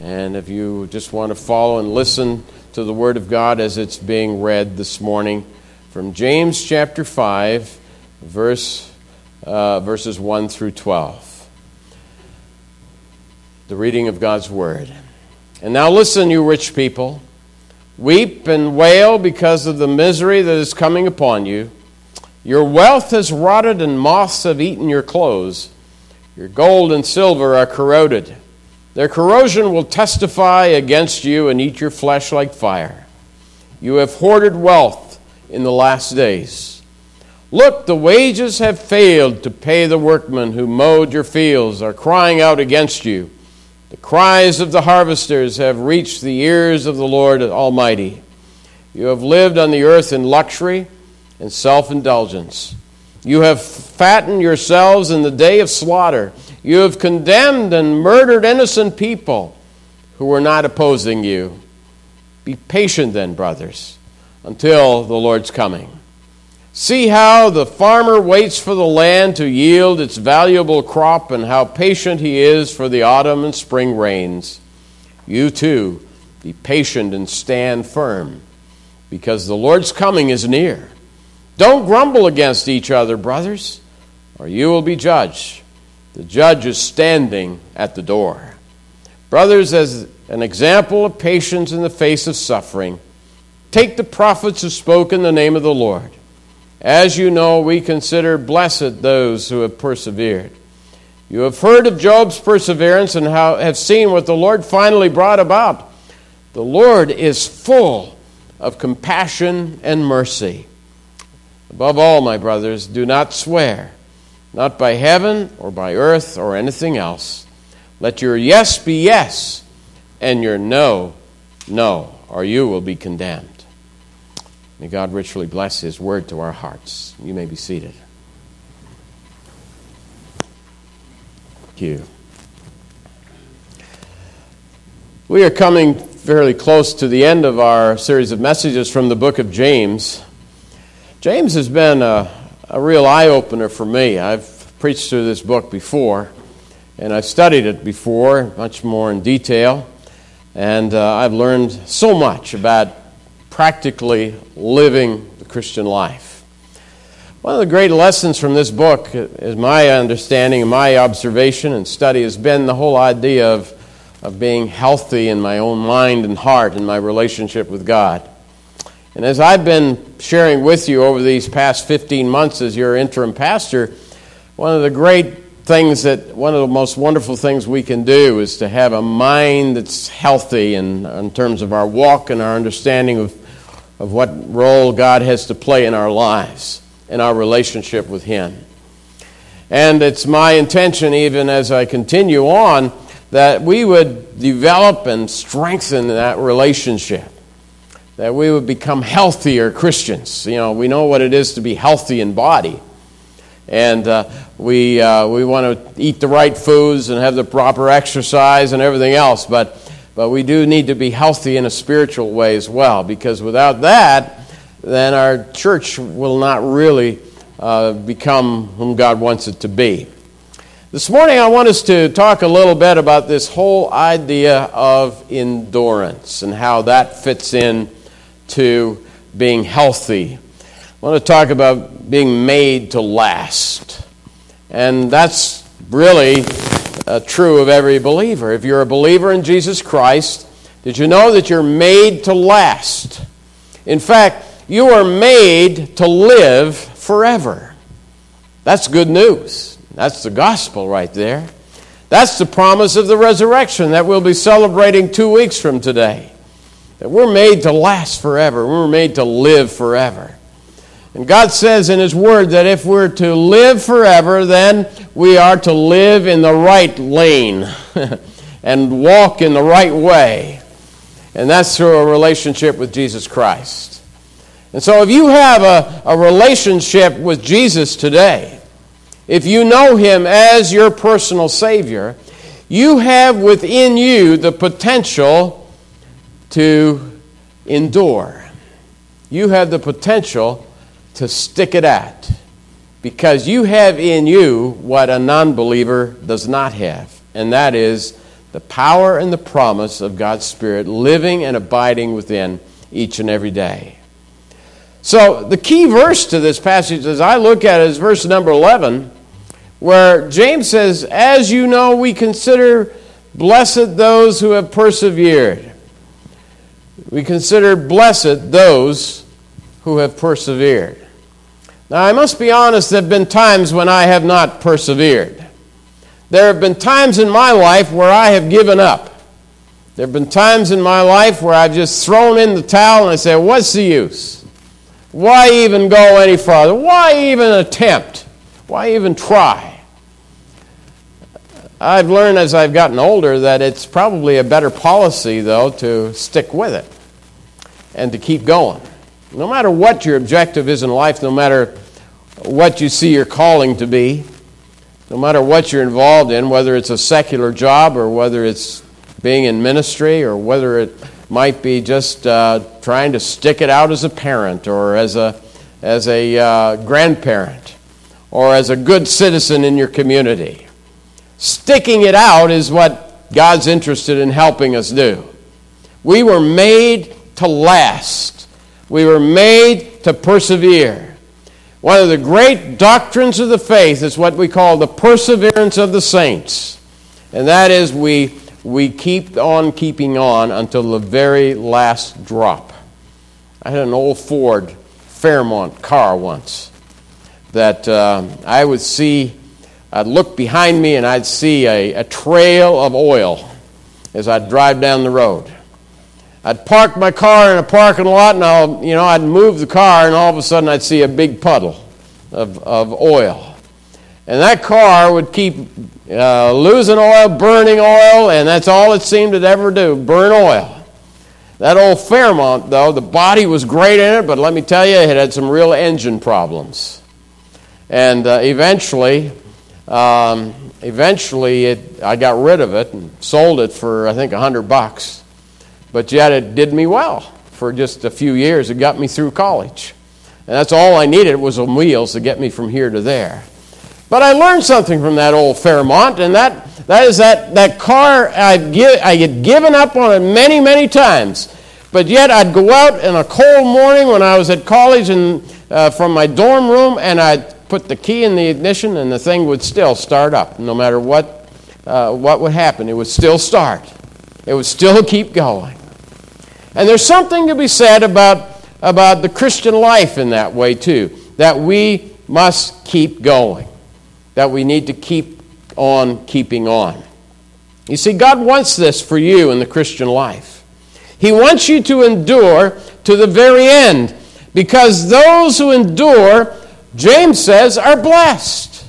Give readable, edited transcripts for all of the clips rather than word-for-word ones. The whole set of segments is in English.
And if you just want to follow and listen to the Word of God as it's being read this morning from James chapter 5, verses 1 through 12. The reading of God's Word. And now listen, you rich people. Weep and wail because of the misery that is coming upon you. Your wealth has rotted and moths have eaten your clothes. Your gold and silver are corroded. Their corrosion will testify against you and eat your flesh like fire. You have hoarded wealth in the last days. Look, the wages have failed to pay the workmen who mowed your fields are crying out against you. The cries of the harvesters have reached the ears of the Lord Almighty. You have lived on the earth in luxury and self-indulgence. You have fattened yourselves in the day of slaughter. You have condemned and murdered innocent people who were not opposing you. Be patient then, brothers, until the Lord's coming. See how the farmer waits for the land to yield its valuable crop and how patient he is for the autumn and spring rains. You too, be patient and stand firm, because the Lord's coming is near. Don't grumble against each other, brothers, or you will be judged. The judge is standing at the door. Brothers, as an example of patience in the face of suffering, take the prophets who spoke in the name of the Lord. As you know, we consider blessed those who have persevered. You have heard of Job's perseverance and have seen what the Lord finally brought about. The Lord is full of compassion and mercy. Above all, my brothers, do not swear, not by heaven or by earth or anything else. Let your yes be yes, and your no, no, or you will be condemned. May God richly bless His word to our hearts. You may be seated. Thank you. We are coming fairly close to the end of our series of messages from the book of James. James has been a real eye-opener for me. I've preached through this book before, and I've studied it before, much more in detail, and I've learned so much about practically living the Christian life. One of the great lessons from this book, is my understanding and my observation and study, has been the whole idea of being healthy in my own mind and heart in my relationship with God. And as I've been sharing with you over these past 15 months as your interim pastor, one of the most wonderful things we can do is to have a mind that's healthy in terms of our walk and our understanding of what role God has to play in our lives, in our relationship with Him. And it's my intention, even as I continue on, that we would develop and strengthen that relationship, that we would become healthier Christians. You know, we know what it is to be healthy in body. And we want to eat the right foods and have the proper exercise and everything else. But we do need to be healthy in a spiritual way as well. Because without that, then our church will not really become whom God wants it to be. This morning I want us to talk a little bit about this whole idea of endurance and how that fits in to being healthy. I want to talk about being made to last. And that's really true of every believer. If you're a believer in Jesus Christ, did you know that you're made to last? In fact, you are made to live forever. That's good news. That's the gospel right there. That's the promise of the resurrection that we'll be celebrating 2 weeks from today. That we're made to last forever. We're made to live forever. And God says in His Word that if we're to live forever, then we are to live in the right lane and walk in the right way. And that's through a relationship with Jesus Christ. And so if you have a relationship with Jesus today, if you know Him as your personal Savior, you have within you the potential to endure. You have the potential to stick it at, because you have in you what a non-believer does not have, and that is The power and the promise of God's Spirit living and abiding within each and every day. So the key verse to this passage as I look at it is verse number 11, where James says, "As you know, we consider blessed those who have persevered." We consider blessed those who have persevered. Now, I must be honest, there have been times when I have not persevered. There have been times in my life where I have given up. There have been times in my life where I've just thrown in the towel and I say, what's the use? Why even go any farther? Why even attempt? Why even try? I've learned as I've gotten older that it's probably a better policy, though, to stick with it and to keep going. No matter what your objective is in life, no matter what you see your calling to be, no matter what you're involved in, whether it's a secular job or whether it's being in ministry or whether it might be just trying to stick it out as a parent or as a grandparent or as a good citizen in your community. Sticking it out is what God's interested in helping us do. We were made to last. We were made to persevere. One of the great doctrines of the faith is what we call the perseverance of the saints. And that is we keep on keeping on until the very last drop. I had an old Ford Fairmont car once that I would see. I'd look behind me and I'd see a trail of oil as I'd drive down the road. I'd park my car in a parking lot and I'd move the car and all of a sudden I'd see a big puddle of oil. And that car would keep losing oil, burning oil, and that's all it seemed to ever do, burn oil. That old Fairmont, though, the body was great in it, but let me tell you, it had some real engine problems. And eventually I got rid of it and sold it for, I think, $100. But yet it did me well for just a few years. It got me through college. And that's all I needed was some wheels to get me from here to there. But I learned something from that old Fairmont, and that is that car, I had given up on it many, many times. But yet I'd go out in a cold morning when I was at college and from my dorm room, and I'd put the key in the ignition, and the thing would still start up. No matter what would happen, it would still start. It would still keep going. And there's something to be said about the Christian life in that way too, that we must keep going, that we need to keep on keeping on. You see, God wants this for you in the Christian life. He wants you to endure to the very end, because those who endure, James says, are blessed.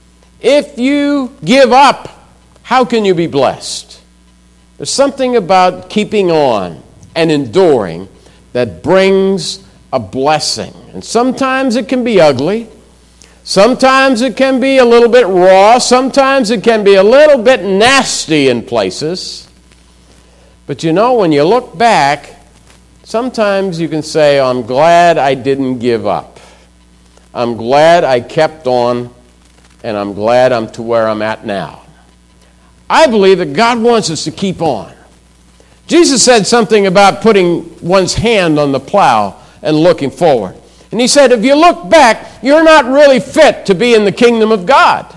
If you give up, how can you be blessed? There's something about keeping on and enduring that brings a blessing. And sometimes it can be ugly. Sometimes it can be a little bit raw. Sometimes it can be a little bit nasty in places. But you know, when you look back, sometimes you can say, I'm glad I didn't give up. I'm glad I kept on, and I'm glad I'm to where I'm at now. I believe that God wants us to keep on. Jesus said something about putting one's hand on the plow and looking forward. And he said, if you look back, you're not really fit to be in the kingdom of God.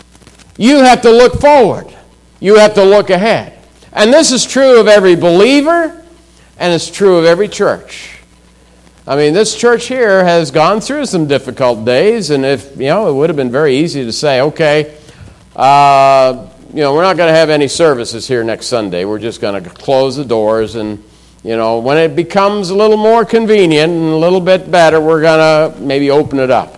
You have to look forward. You have to look ahead. And this is true of every believer, and it's true of every church. I mean, this church here has gone through some difficult days, and it would have been very easy to say, okay, we're not going to have any services here next Sunday. We're just going to close the doors, and when it becomes a little more convenient and a little bit better, we're going to maybe open it up.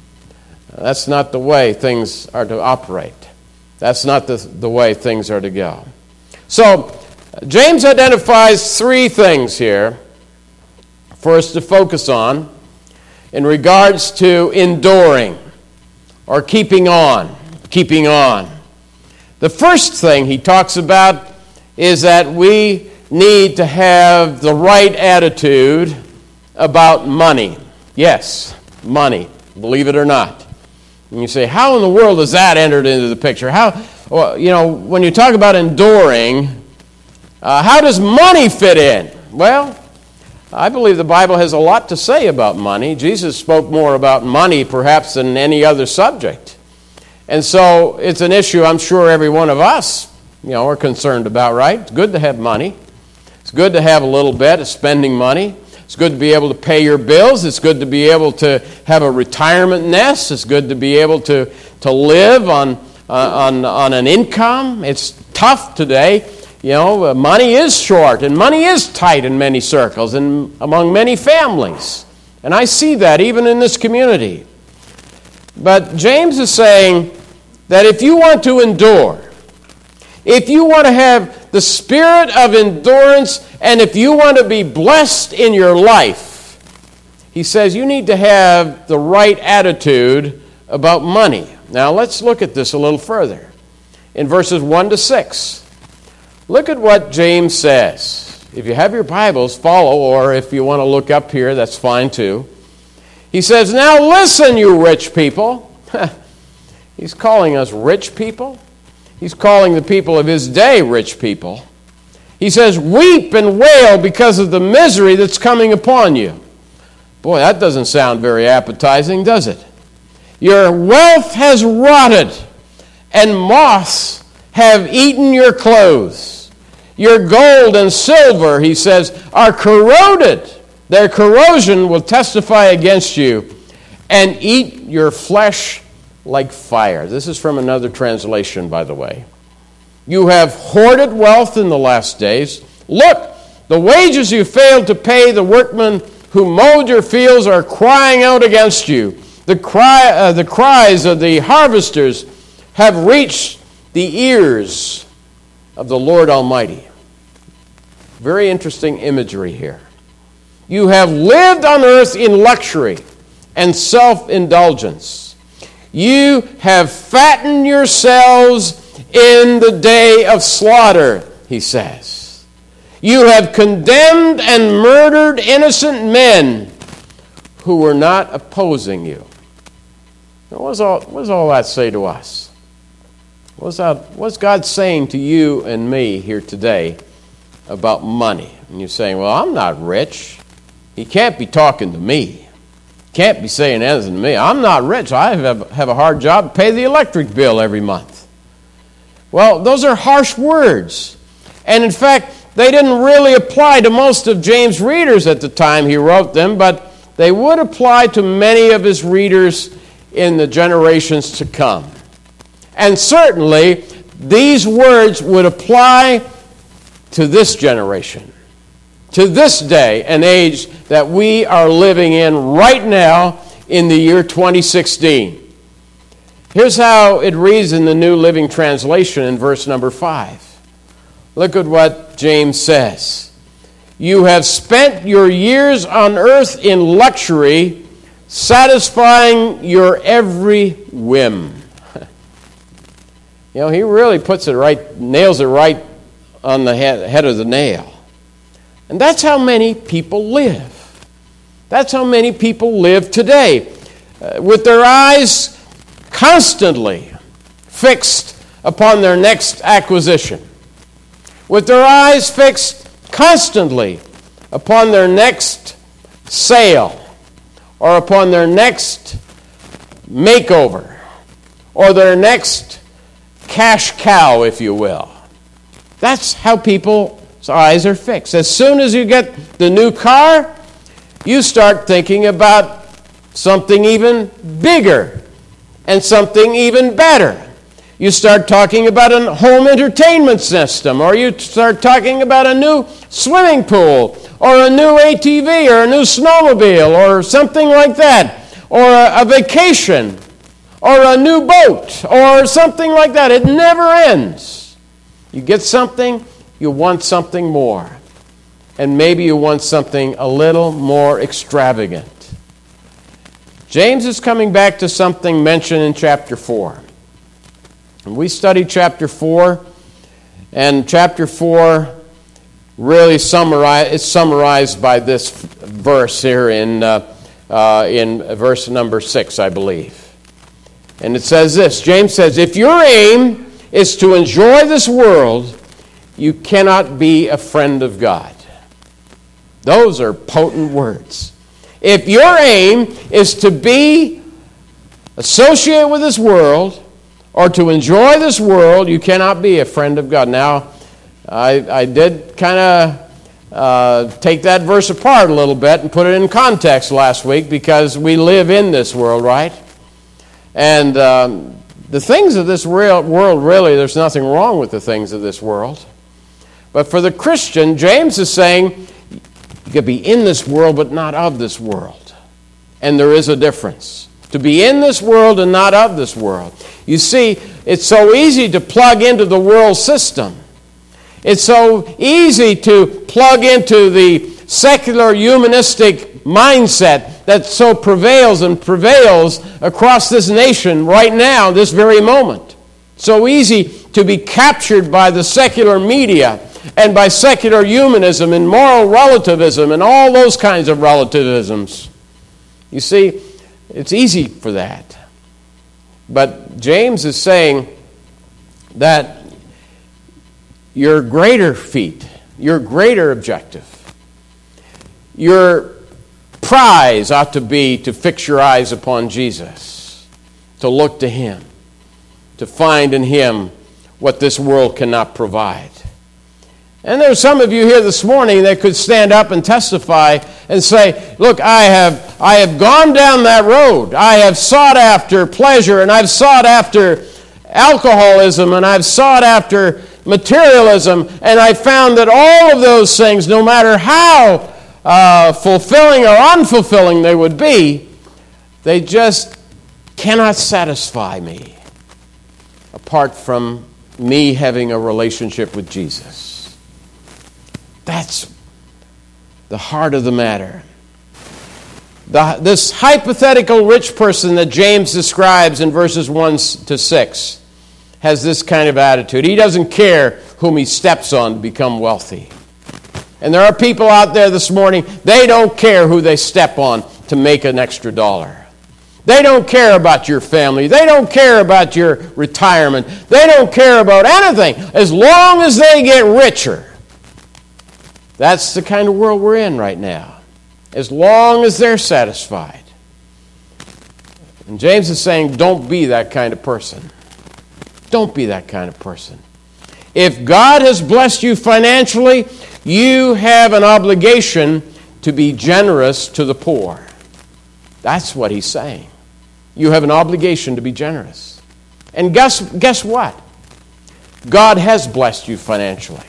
That's not the way things are to operate. That's not the way things are to go. So, James identifies three things here for us to focus on in regards to enduring or keeping on. The first thing he talks about is that we need to have the right attitude about money. Yes, money, believe it or not. And you say, how in the world is that entered into the picture? Well, when you talk about enduring, how does money fit in? Well, I believe the Bible has a lot to say about money. Jesus spoke more about money perhaps than any other subject. And so it's an issue I'm sure every one of us, are concerned about, right? It's good to have money. It's good to have a little bit of spending money. It's good to be able to pay your bills. It's good to be able to have a retirement nest. It's good to be able to live on an income. It's tough today. Money is short and money is tight in many circles and among many families. And I see that even in this community. But James is saying that if you want to endure, if you want to have the spirit of endurance, and if you want to be blessed in your life, he says you need to have the right attitude about money. Now let's look at this a little further. In verses 1 to 6. Look at what James says. If you have your Bibles, follow, or if you want to look up here, that's fine too. He says, "Now listen, you rich people." He's calling us rich people. He's calling the people of his day rich people. He says, "Weep and wail because of the misery that's coming upon you." Boy, that doesn't sound very appetizing, does it? "Your wealth has rotted, and moths have eaten your clothes. Your gold and silver," he says, "are corroded. Their corrosion will testify against you and eat your flesh like fire." This is from another translation, by the way. "You have hoarded wealth in the last days. Look, the wages you failed to pay the workmen who mowed your fields are crying out against you. The cries of the harvesters have reached the ears of the Lord Almighty." Very interesting imagery here. "You have lived on earth in luxury and self-indulgence. You have fattened yourselves in the day of slaughter," he says. "You have condemned and murdered innocent men who were not opposing you." Now, what does all that say to us? What's God saying to you and me here today about money? And you're saying, "Well, I'm not rich. He can't be talking to me. Can't be saying anything to me. I'm not rich. I have a hard job to pay the electric bill every month." Well, those are harsh words. And in fact, they didn't really apply to most of James' readers at the time he wrote them, but they would apply to many of his readers in the generations to come. And certainly, these words would apply to this generation, to this day and age that we are living in right now in the year 2016. Here's how it reads in the New Living Translation in verse number 5. Look at what James says. "You have spent your years on earth in luxury, satisfying your every whim." He really puts it right, nails it right on the head of the nail. And that's how many people live. That's how many people live today, with their eyes constantly fixed upon their next acquisition, with their eyes fixed constantly upon their next sale, or upon their next makeover, or their next cash cow, if you will. That's how people's eyes are fixed. As soon as you get the new car, you start thinking about something even bigger and something even better. You start talking about a home entertainment system, or you start talking about a new swimming pool, or a new ATV, or a new snowmobile, or something like that, or a vacation, or a new boat, or something like that. It never ends. You get something, you want something more. And maybe you want something a little more extravagant. James is coming back to something mentioned in chapter 4. And we studied chapter 4, and chapter 4 really is summarized by this verse here in verse number 6, I believe. And it says this. James says, "If your aim is to enjoy this world, you cannot be a friend of God. Those are potent words. If your aim is to be associated with this world or to enjoy this world, you cannot be a friend of God. Now, I did kind of take that verse apart a little bit and put it in context last week because we live in this world, right? And the things of this world, really, there's nothing wrong with the things of this world. But for the Christian, James is saying, you could be in this world but not of this world. And there is a difference. To be in this world and not of this world. You see, it's so easy to plug into the world system. It's so easy to plug into the secular humanistic mindset that so prevails across this nation right now, this very moment. So easy to be captured by the secular media and by secular humanism and moral relativism and all those kinds of relativisms. You see, it's easy for that. But James is saying that your greater feat, your greater objective, your prize ought to be to fix your eyes upon Jesus, to look to Him, to find in Him what this world cannot provide. And there's some of you here this morning that could stand up and testify and say, look, I have gone down that road. I have sought after pleasure, and I've sought after alcoholism, and I've sought after materialism, and I found that all of those things, no matter how fulfilling or unfulfilling they would be, they just cannot satisfy me apart from me having a relationship with Jesus. That's the heart of the matter. This hypothetical rich person that James describes in verses 1 to 6 has this kind of attitude. He doesn't care whom he steps on to become wealthy. And there are people out there this morning, they don't care who they step on to make an extra dollar. They don't care about your family. They don't care about your retirement. They don't care about anything as long as they get richer. That's the kind of world we're in right now. As long as they're satisfied. And James is saying, don't be that kind of person. Don't be that kind of person. If God has blessed you financially, you have an obligation to be generous to the poor. That's what he's saying. You have an obligation to be generous. And guess what? God has blessed you financially.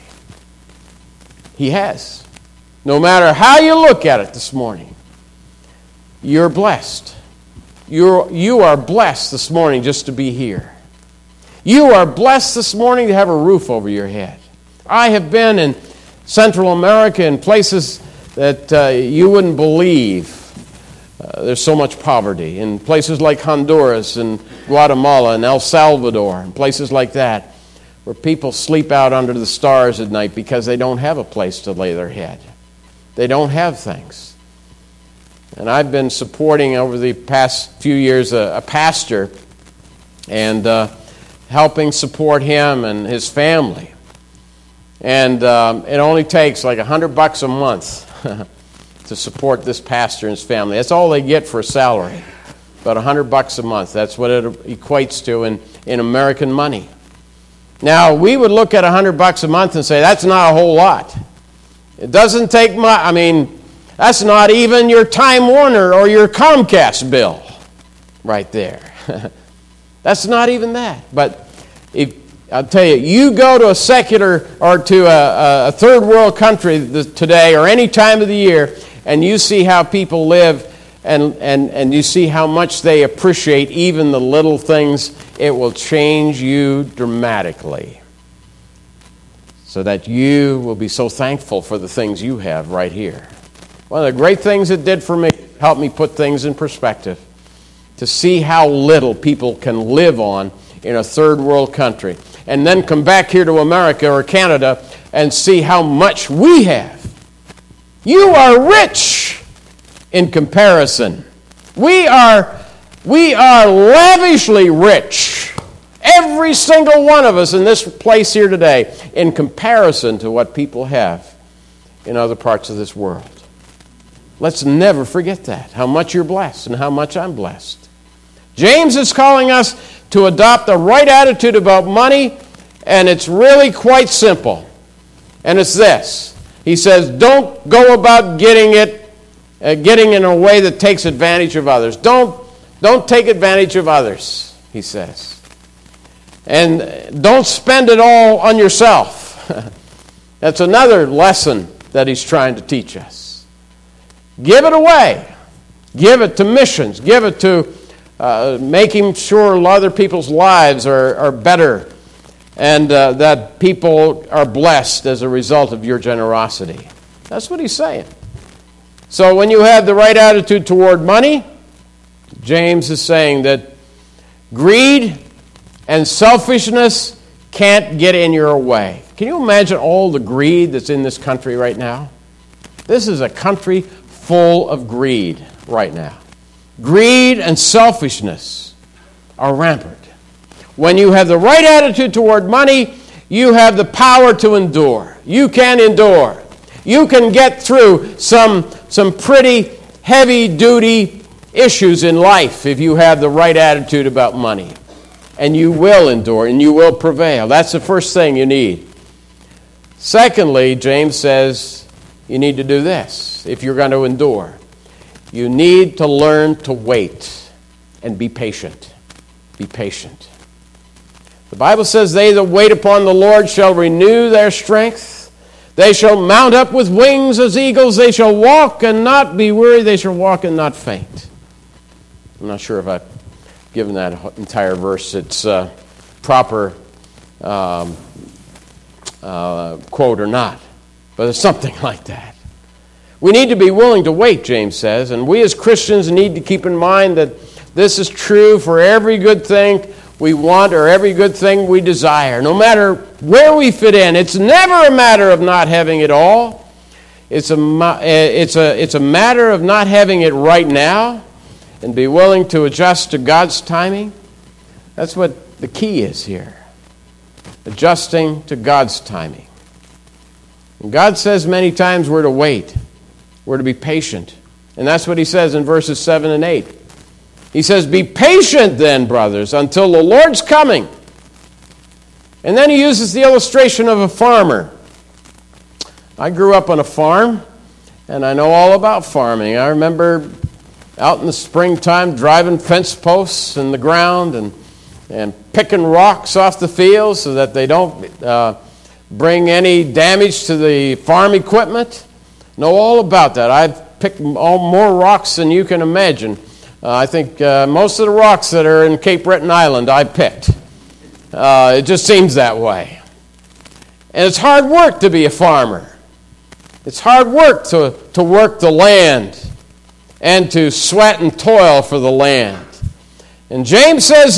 He has. No matter how you look at it this morning, you're blessed. You are blessed this morning just to be here. You are blessed this morning to have a roof over your head. I have been in Central America in places that you wouldn't believe. There's so much poverty. In places like Honduras and Guatemala and El Salvador and places like that, where people sleep out under the stars at night because they don't have a place to lay their head. They don't have things. And I've been supporting over the past few years a pastor and helping support him and his family. And it only takes like $100 a month to support this pastor and his family. That's all they get for a salary, about $100 a month. That's what it equates to in American money. Now, we would look at $100 a month and say, that's not a whole lot. It doesn't take much. I mean, that's not even your Time Warner or your Comcast bill right there. That's not even that. But I'll tell you, you go to a secular or to a third world country today or any time of the year, and you see how people live and you see how much they appreciate even the little things, it will change you dramatically so that you will be so thankful for the things you have right here. One of the great things it did for me, helped me put things in perspective, to see how little people can live on in a third world country, and then come back here to America or Canada and see how much we have. You are rich in comparison. We are lavishly rich. every single one of us in this place here today, in comparison to what people have in other parts of this world. Let's never forget that, how much you're blessed and how much I'm blessed. James is calling us to adopt the right attitude about money, and it's really quite simple. And it's this. He says, don't go about getting in a way that takes advantage of others. Don't take advantage of others, he says. And don't spend it all on yourself. That's another lesson that he's trying to teach us. Give it away. Give it to missions. Give it to making sure other people's lives are better and that people are blessed as a result of your generosity. That's what he's saying. So when you have the right attitude toward money, James is saying that greed and selfishness can't get in your way. Can you imagine all the greed that's in this country right now? This is a country full of greed right now. Greed and selfishness are rampant. When you have the right attitude toward money, you have the power to endure. You can endure. You can get through some pretty heavy-duty issues in life if you have the right attitude about money. And you will endure, and you will prevail. That's the first thing you need. Secondly, James says you need to do this if you're going to endure. You need to learn to wait and be patient. Be patient. The Bible says, they that wait upon the Lord shall renew their strength. They shall mount up with wings as eagles. They shall walk and not be weary. They shall walk and not faint. I'm not sure if I've given that entire verse its proper quote or not, but it's something like that. We need to be willing to wait, James says, and we as Christians need to keep in mind that this is true for every good thing we want or every good thing we desire. No matter where we fit in, it's never a matter of not having it all. It's a matter of not having it right now and be willing to adjust to God's timing. That's what the key is here. Adjusting to God's timing. And God says many times we're to wait. We're to be patient. And that's what he says in verses 7 and 8. He says, be patient then, brothers, until the Lord's coming. And then he uses the illustration of a farmer. I grew up on a farm, and I know all about farming. I remember out in the springtime driving fence posts in the ground and picking rocks off the fields so that they don't bring any damage to the farm equipment. Know all about that. I've picked more rocks than you can imagine. I think most of the rocks that are in Cape Breton Island I picked. It just seems that way. And it's hard work to be a farmer. It's hard work to work the land and to sweat and toil for the land. And James says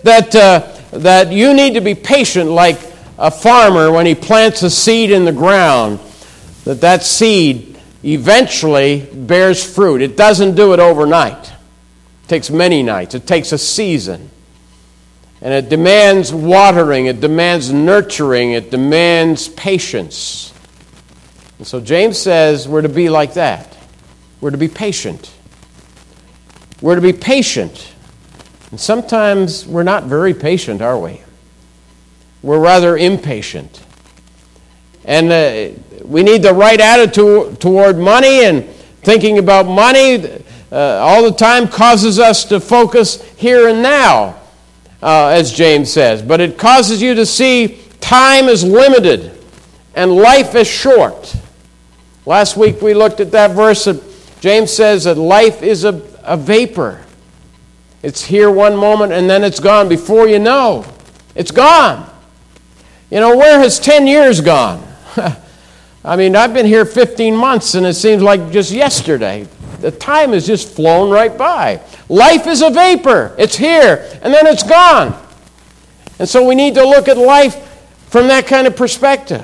that you need to be patient like a farmer when he plants a seed in the ground, that seed eventually bears fruit. It doesn't do it overnight. It takes many nights. It takes a season. And it demands watering. It demands nurturing. It demands patience. And so James says we're to be like that. We're to be patient. We're to be patient. And sometimes we're not very patient, are we? We're rather impatient. And we need the right attitude toward money, and thinking about money all the time causes us to focus here and now, as James says. But it causes you to see time is limited and life is short. Last week we looked at that verse that James says that life is a vapor. It's here one moment and then it's gone. Before you know, it's gone. You know, where has 10 years gone? I mean, I've been here 15 months and it seems like just yesterday. The time has just flown right by. Life is a vapor. It's here and then it's gone. And so we need to look at life from that kind of perspective.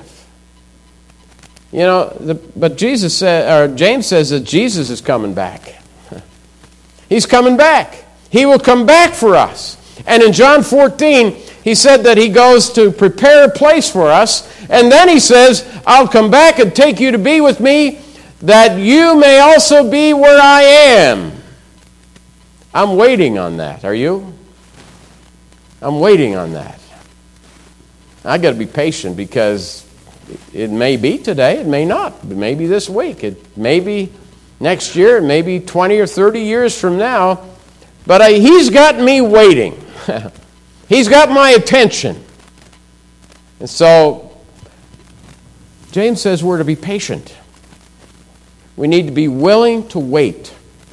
You know, but James says that Jesus is coming back. He's coming back. He will come back for us. And in John 14, he said that he goes to prepare a place for us. And then he says, I'll come back and take you to be with me, that you may also be where I am. I'm waiting on that. Are you? I'm waiting on that. I got to be patient because it may be today, it may not. It may be this week. It may be next year, it may be 20 or 30 years from now. But he's got me waiting. He's got my attention. And so, James says we're to be patient. We need to be willing to wait.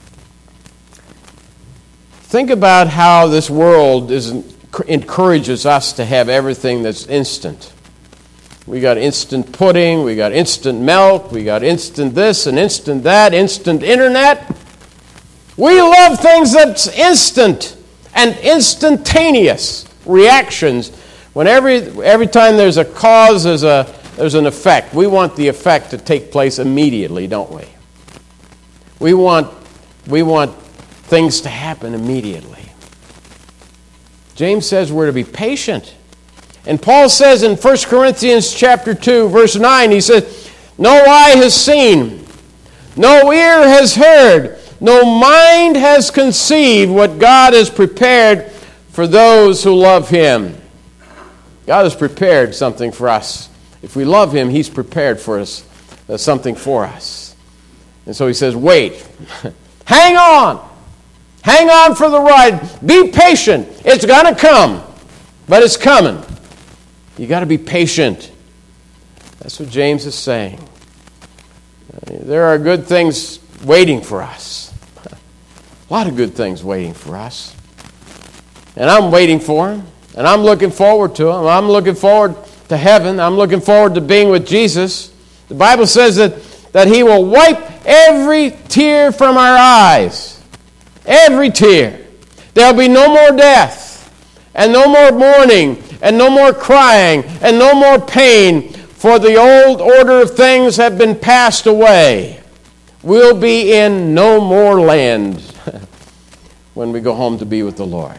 Think about how this world encourages us to have everything that's instant. We got instant pudding, we got instant milk, we got instant this and instant that, instant internet. We love things that's instant and instantaneous reactions. When every time there's a cause, there's an effect. We want the effect to take place immediately, don't we? We want things to happen immediately. James says we're to be patient. And Paul says in 1 Corinthians chapter 2, verse 9, he says, no eye has seen, no ear has heard, no mind has conceived what God has prepared for those who love Him. God has prepared something for us. If we love Him, He's prepared for us something for us. And so he says, wait, hang on. Hang on for the ride. Be patient. It's going to come, but it's coming. You got to be patient. That's what James is saying. There are good things waiting for us. A lot of good things waiting for us. And I'm waiting for them. And I'm looking forward to them. I'm looking forward to heaven. I'm looking forward to being with Jesus. The Bible says that He will wipe every tear from our eyes. Every tear. There'll be no more death, and no more mourning, and no more crying, and no more pain, for the old order of things have been passed away. We'll be in no more land when we go home to be with the Lord.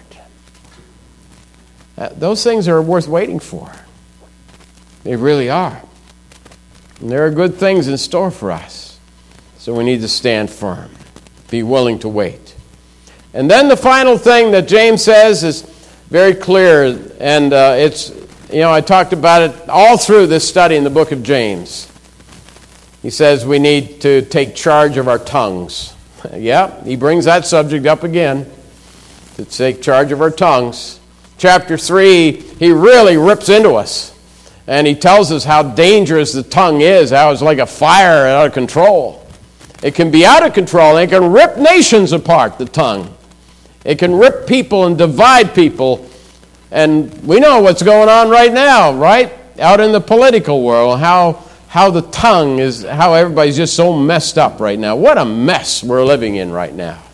Those things are worth waiting for. They really are. And there are good things in store for us. So we need to stand firm. Be willing to wait. And then the final thing that James says is very clear, and I talked about it all through this study in the book of James. He says we need to take charge of our tongues. Yeah, he brings that subject up again, to take charge of our tongues. Chapter 3, he really rips into us, and he tells us how dangerous the tongue is, how it's like a fire out of control. It can be out of control, and it can rip nations apart, the tongue. It can rip people and divide people. And we know what's going on right now, right? Out in the political world, how the tongue is, how everybody's just so messed up right now. What a mess we're living in right now.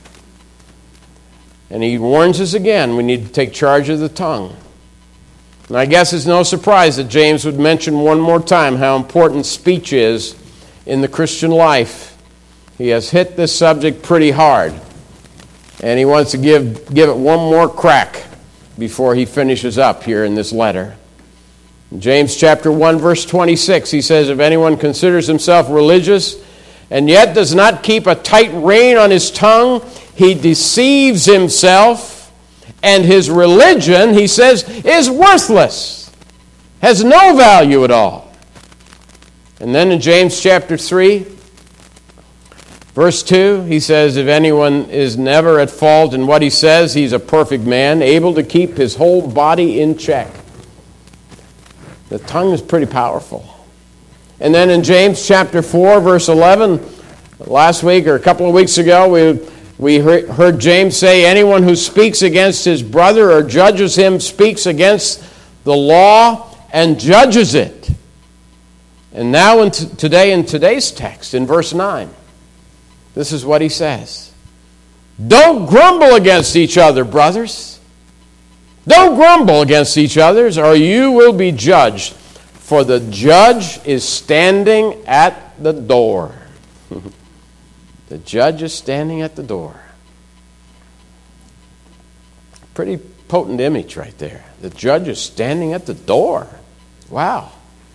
And he warns us again, we need to take charge of the tongue. And I guess it's no surprise that James would mention one more time how important speech is in the Christian life. He has hit this subject pretty hard. And he wants to give it one more crack before he finishes up here in this letter. In James chapter 1, verse 26, he says, if anyone considers himself religious and yet does not keep a tight rein on his tongue, he deceives himself, and his religion, he says, is worthless, has no value at all. And then in James chapter 3, verse 2, he says, if anyone is never at fault in what he says, he's a perfect man, able to keep his whole body in check. The tongue is pretty powerful. And then in James chapter 4, verse 11, last week or a couple of weeks ago, we heard James say, anyone who speaks against his brother or judges him speaks against the law and judges it. And now in today's text, in verse 9, this is what he says. Don't grumble against each other, brothers. Don't grumble against each other, or you will be judged. For the judge is standing at the door. The judge is standing at the door. Pretty potent image right there. The judge is standing at the door. Wow.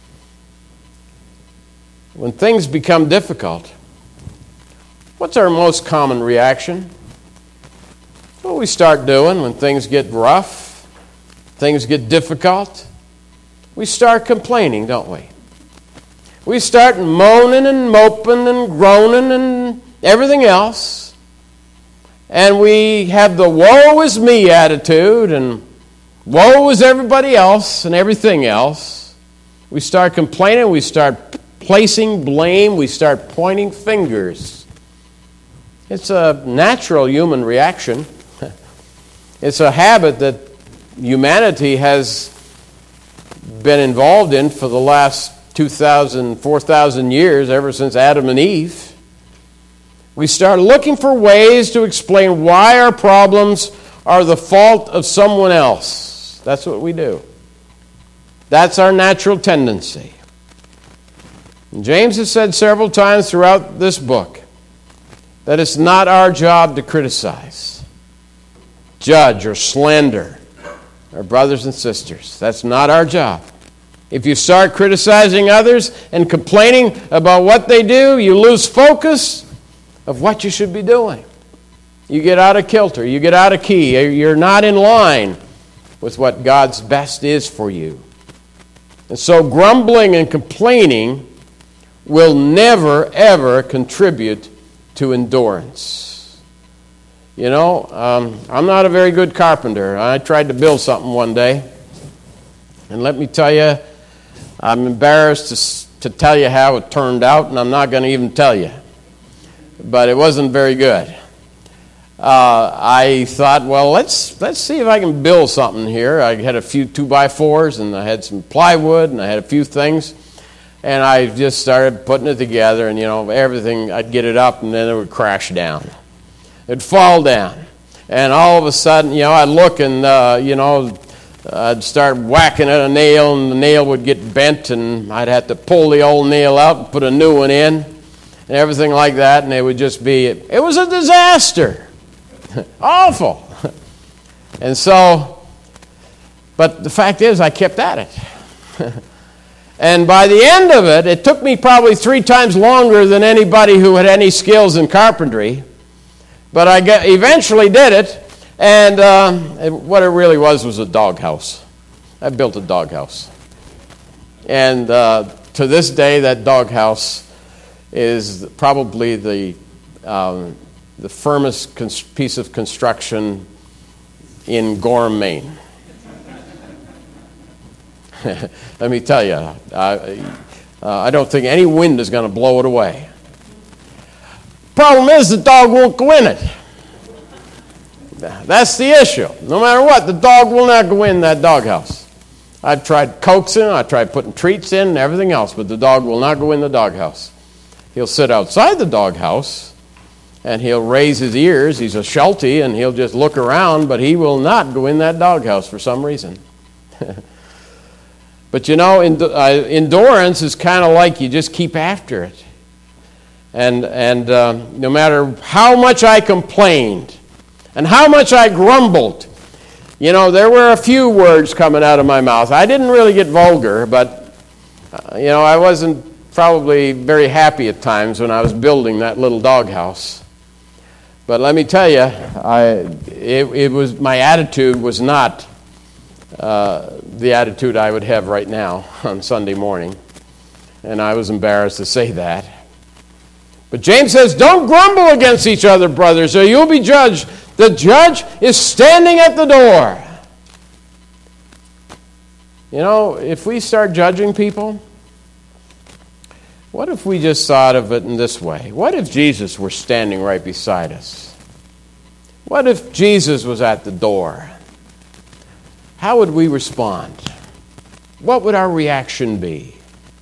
When things become difficult, what's our most common reaction? What we start doing when things get rough, things get difficult, we start complaining, don't we? We start moaning and moping and groaning and everything else. And we have the woe is me attitude and woe is everybody else and everything else. We start complaining, we start placing blame, we start pointing fingers. It's a natural human reaction. It's a habit that humanity has been involved in for the last 2,000, 4,000 years, ever since Adam and Eve. We start looking for ways to explain why our problems are the fault of someone else. That's what we do. That's our natural tendency. And James has said several times throughout this book that it's not our job to criticize, judge, or slander our brothers and sisters. That's not our job. If you start criticizing others and complaining about what they do, you lose focus of what you should be doing. You get out of kilter. You get out of key. You're not in line with what God's best is for you. And so grumbling and complaining will never, ever contribute to endurance. You know, I'm not a very good carpenter. I tried to build something one day. And let me tell you, I'm embarrassed to tell you how it turned out, and I'm not going to even tell you. But it wasn't very good. I thought, well, let's see if I can build something here. I had a few 2x4s, and I had some plywood, and I had a few things. And I just started putting it together, and, you know, everything, I'd get it up, and then it would crash down. It'd fall down. And all of a sudden, you know, I'd look and, you know, I'd start whacking at a nail, and the nail would get bent, and I'd have to pull the old nail out and put a new one in, and everything like that, and it would just be, it was a disaster. Awful. And so, but the fact is, I kept at it. And by the end of it, it took me probably 3 times longer than anybody who had any skills in carpentry, but I eventually did it. And what it really was a doghouse. I built a doghouse. And to this day, that doghouse is probably the firmest piece of construction in Gorham, Maine. Let me tell you, I don't think any wind is going to blow it away. Problem is, the dog won't go in it. That's the issue. No matter what, the dog will not go in that doghouse. I've tried coaxing, I tried putting treats in and everything else, but the dog will not go in the doghouse. He'll sit outside the doghouse, and he'll raise his ears. He's a Sheltie, and he'll just look around, but he will not go in that doghouse for some reason. But you know, endurance is kind of like you just keep after it. And no matter how much I complained, and how much I grumbled. You know, there were a few words coming out of my mouth. I didn't really get vulgar, but, you know, I wasn't probably very happy at times when I was building that little doghouse. But let me tell you, my attitude was not the attitude I would have right now on Sunday morning. And I was embarrassed to say that. But James says, don't grumble against each other, brothers, or you'll be judged. The judge is standing at the door. You know, if we start judging people, what if we just thought of it in this way? What if Jesus were standing right beside us? What if Jesus was at the door? How would we respond? What would our reaction be?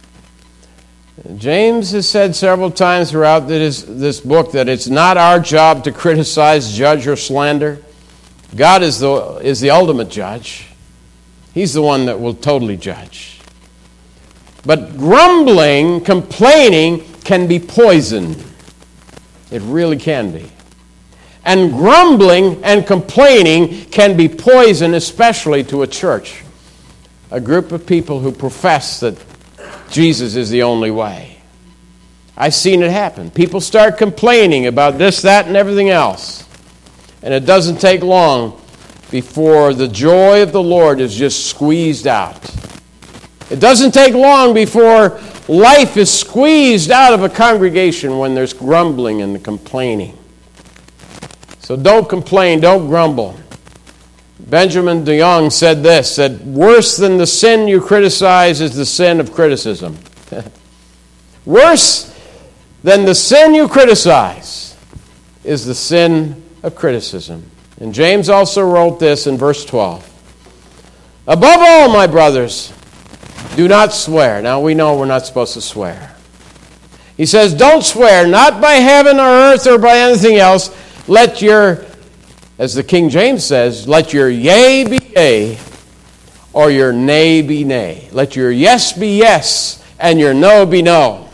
James has said several times throughout this book that it's not our job to criticize, judge, or slander. God is the ultimate judge. He's the one that will totally judge. But grumbling, complaining, can be poison. It really can be. And grumbling and complaining can be poison, especially to a church, a group of people who profess that Jesus is the only way. I've seen it happen. People start complaining about this, that, and everything else. And it doesn't take long before the joy of the Lord is just squeezed out. It doesn't take long before life is squeezed out of a congregation when there's grumbling and complaining. So don't complain, don't grumble. Benjamin DeYoung said this, that worse than the sin you criticize is the sin of criticism. Worse than the sin you criticize is the sin of criticism. And James also wrote this in verse 12. Above all, my brothers, do not swear. Now we know we're not supposed to swear. He says, don't swear, not by heaven or earth or by anything else. Let your, as the King James says, let your yea be yea or your nay be nay. Let your yes be yes and your no be no.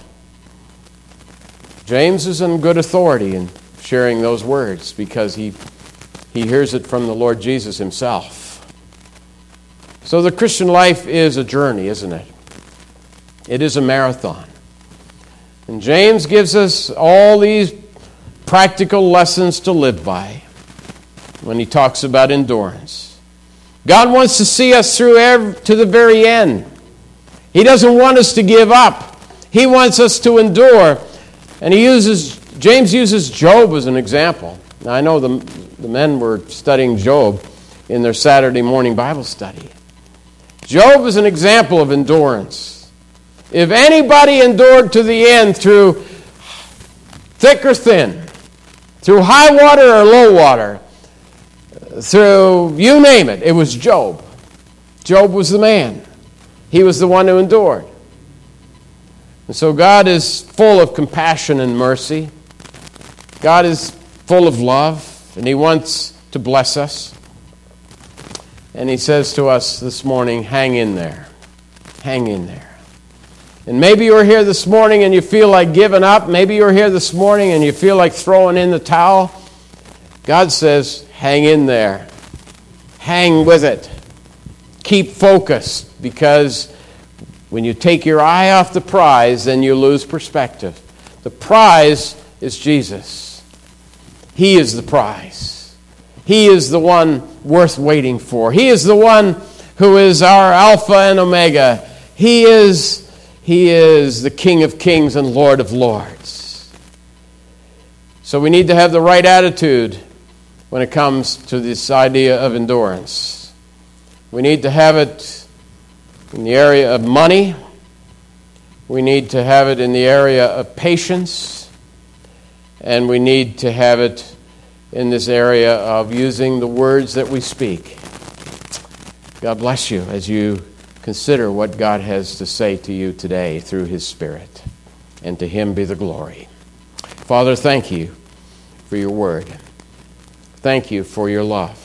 James is in good authority in sharing those words because he hears it from the Lord Jesus himself. So the Christian life is a journey, isn't it? It is a marathon. And James gives us all these practical lessons to live by when he talks about endurance. God wants to see us through to the very end. He doesn't want us to give up. He wants us to endure. And James uses Job as an example. Now I know the men were studying Job in their Saturday morning Bible study. Job is an example of endurance. If anybody endured to the end through thick or thin, through high water or low water, through you name it, it was Job. Job was the man. He was the one who endured. And so God is full of compassion and mercy. God is full of love, and He wants to bless us. And He says to us this morning, hang in there. Hang in there. And maybe you're here this morning and you feel like giving up. Maybe you're here this morning and you feel like throwing in the towel. God says, hang in there. Hang with it. Keep focused, because when you take your eye off the prize, then you lose perspective. The prize is Jesus. He is the prize. He is the one worth waiting for. He is the one who is our Alpha and Omega. He is the King of Kings and Lord of Lords. So we need to have the right attitude when it comes to this idea of endurance. We need to have it in the area of money. We need to have it in the area of patience. And we need to have it in this area of using the words that we speak. God bless you as you consider what God has to say to you today through His Spirit. And to Him be the glory. Father, thank you for your word. Thank you for your love.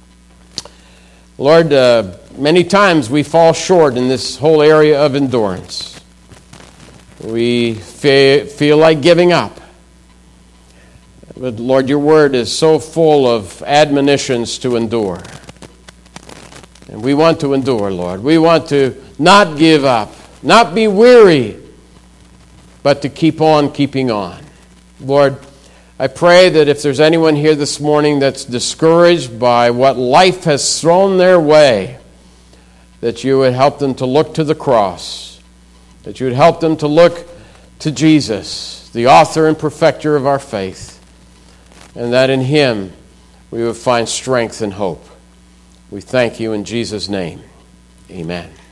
Lord, many times we fall short in this whole area of endurance. We feel like giving up. But Lord, your word is so full of admonitions to endure. And we want to endure, Lord. We want to not give up, not be weary, but to keep on keeping on. Lord, I pray that if there's anyone here this morning that's discouraged by what life has thrown their way, that you would help them to look to the cross, that you would help them to look to Jesus, the author and perfecter of our faith, and that in Him we would find strength and hope. We thank you in Jesus' name. Amen.